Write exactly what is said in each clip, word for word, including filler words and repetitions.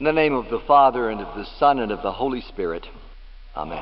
In the name of the Father, and of the Son, and of the Holy Spirit. Amen.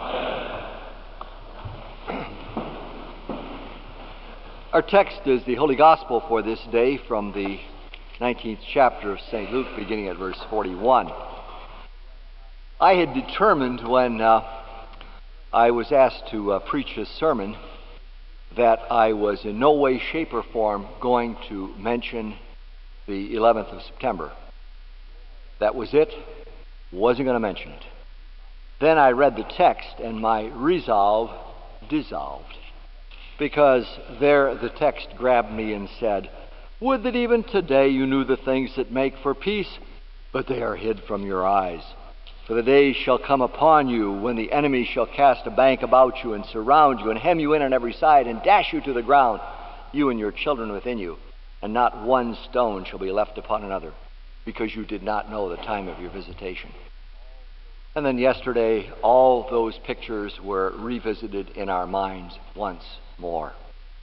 Our text is the Holy Gospel for this day from the nineteenth chapter of Saint Luke, beginning at verse forty-one. I had determined when uh, I was asked to uh, preach this sermon that I was in no way, shape, or form going to mention the eleventh of September. That was it. Wasn't going to mention it. Then I read the text, and my resolve dissolved, because there the text grabbed me and said, "Would that even today you knew the things that make for peace, but they are hid from your eyes. For the days shall come upon you when the enemy shall cast a bank about you and surround you and hem you in on every side and dash you to the ground, you and your children within you, and not one stone shall be left upon another, because you did not know the time of your visitation." And then yesterday, all those pictures were revisited in our minds once more.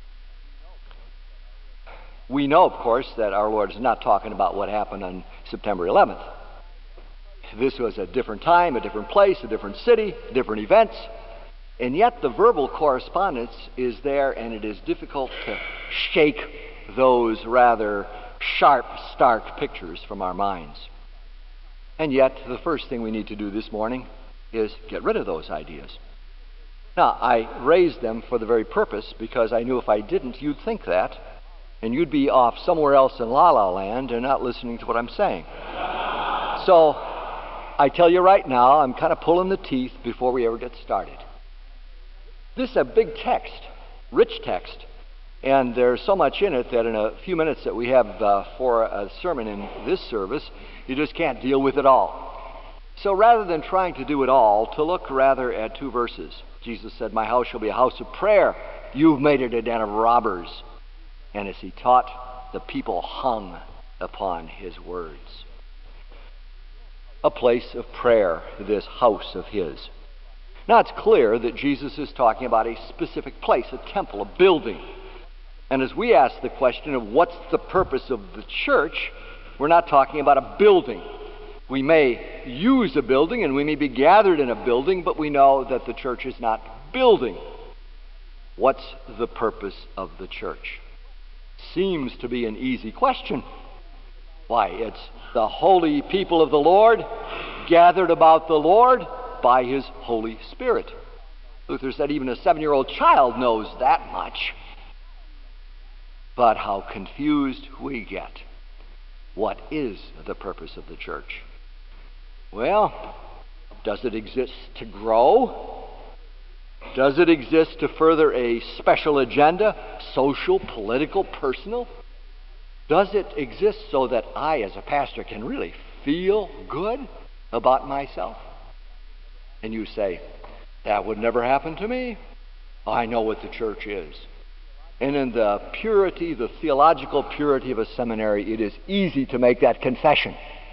We know, of course, that our Lord is not talking about what happened on September eleventh. This was a different time, a different place, a different city, different events, and yet the verbal correspondence is there, and it is difficult to shake those rather sharp, stark pictures from our minds. And yet, the first thing we need to do this morning is get rid of those ideas. Now, I raised them for the very purpose because I knew if I didn't, you'd think that, and you'd be off somewhere else in La La Land and not listening to what I'm saying. So, I tell you right now, I'm kind of pulling the teeth before we ever get started. This is a big text, rich text, and there's so much in it that in a few minutes that we have uh, for a sermon in this service, you just can't deal with it all. So rather than trying to do it all, to look rather at two verses. Jesus said, "My house shall be a house of prayer. You've made it a den of robbers." And as he taught, the people hung upon his words. A place of prayer, this house of his. Now it's clear that Jesus is talking about a specific place, a temple, a building. And as we ask the question of what's the purpose of the church, we're not talking about a building. We may use a building and we may be gathered in a building, but we know that the church is not building. What's the purpose of the church? Seems to be an easy question. Why, it's the holy people of the Lord gathered about the Lord by his Holy Spirit. Luther said even a seven-year-old child knows that much. But how confused we get. What is the purpose of the church? Well, does it exist to grow? Does it exist to further a special agenda, social, political, personal? Does it exist so that I, as a pastor, can really feel good about myself? And you say, that would never happen to me. I know what the church is. And in the purity, the theological purity of a seminary, it is easy to make that confession.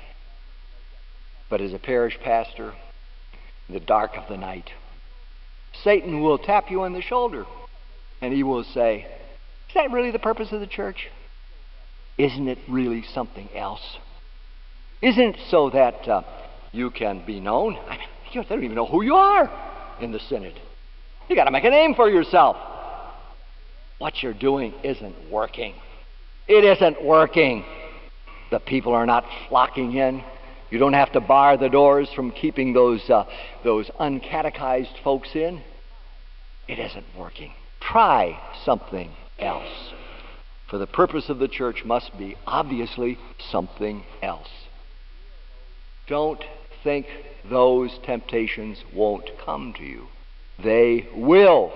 But as a parish pastor, in the dark of the night, Satan will tap you on the shoulder, and he will say, "Is that really the purpose of the church? Isn't it really something else? Isn't it so that uh, you can be known? I mean, you don't even know who you are in the synod. You got to make a name for yourself. What you're doing isn't working. It isn't working. The people are not flocking in. You don't have to bar the doors from keeping those uh, those uncatechized folks in. It isn't working. Try something else. For the purpose of the church must be obviously something else. Don't think those temptations won't come to you. They will,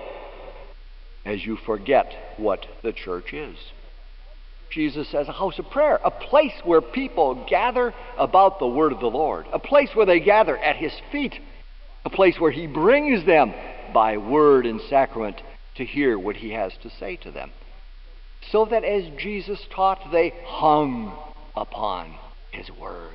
as you forget what the church is. Jesus says a house of prayer, a place where people gather about the word of the Lord, a place where they gather at his feet, a place where he brings them by word and sacrament to hear what he has to say to them. So that as Jesus taught, they hung upon his words.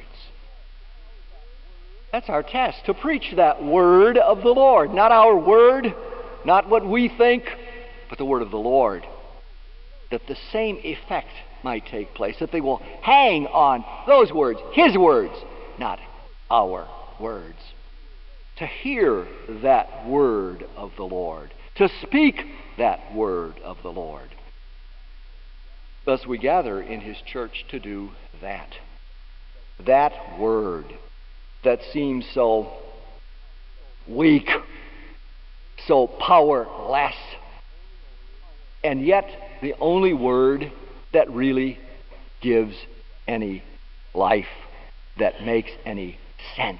That's our task, to preach that word of the Lord. Not our word, not what we think, but the word of the Lord. That the same effect might take place, that they will hang on those words, his words, not our words, to hear that word of the Lord, to speak that word of the Lord. Thus we gather in His church to do that. That word that seems so weak, so powerless, and yet the only word that really gives any life, that makes any sense.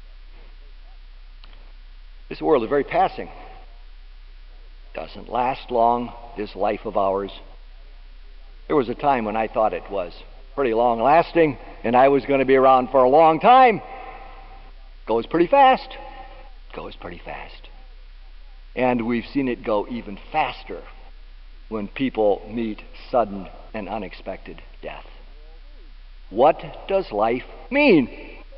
This world is very passing. Doesn't last long, this life of ours. There was a time when I thought it was pretty long lasting, and I was going to be around for a long time. Goes pretty fast. Goes pretty fast. And we've seen it go even faster when people meet sudden and unexpected death. What does life mean?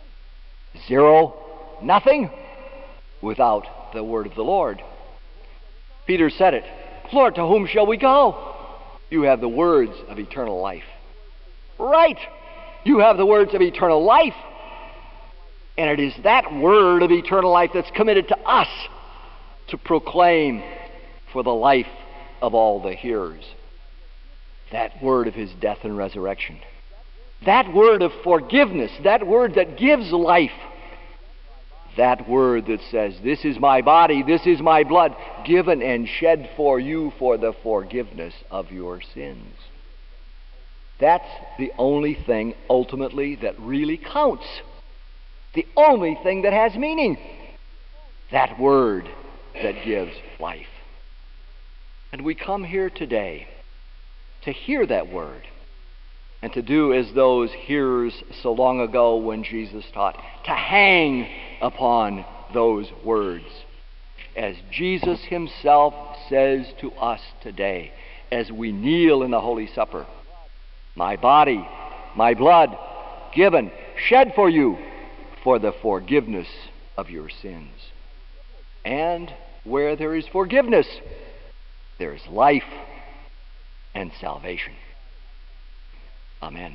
Zero, nothing, without the word of the Lord. Peter said it, Lord, to whom shall we go? You have the words of eternal life. Right, you have the words of eternal life. And it is that word of eternal life that's committed to us to proclaim for the life of all the hearers. That word of His death and resurrection. That word of forgiveness. That word that gives life. That word that says, this is my body, this is my blood, given and shed for you for the forgiveness of your sins. That's the only thing ultimately that really counts. The only thing that has meaning. That word that gives life. And we come here today to hear that word and to do as those hearers so long ago when Jesus taught, to hang upon those words. As Jesus Himself says to us today as we kneel in the Holy Supper, my body, my blood, given, shed for you for the forgiveness of your sins. And where there is forgiveness, there is life and salvation. Amen.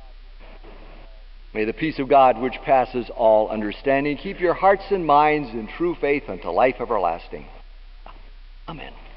May the peace of God, which passes all understanding, keep your hearts and minds in true faith unto life everlasting. Amen.